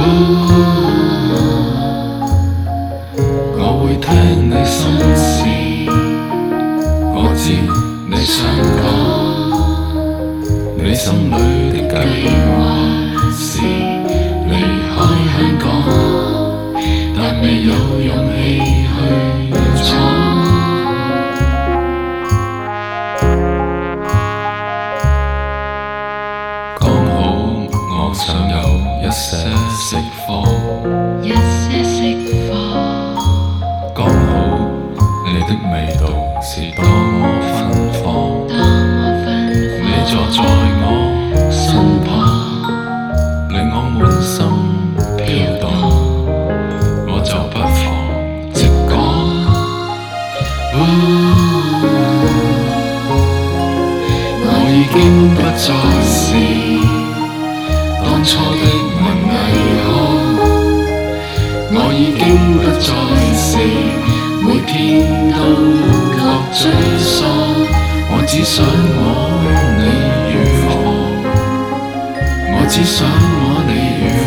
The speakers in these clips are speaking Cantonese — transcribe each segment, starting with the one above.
我會聽你心事，我知你想講，你心裏的計劃是離開香港，但未有勇氣去闖。剛好我想有一些釋放，剛好你的味道是多麼芬芳，你坐在我身旁，令我滿心飄蕩，我就不妨直講。我已經不再是當初的文藝腔，我已經不再是每天都覺沮喪，我只想我你如何，我只想我你如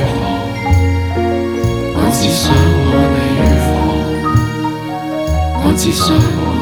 何，我只想我你如何，我只想我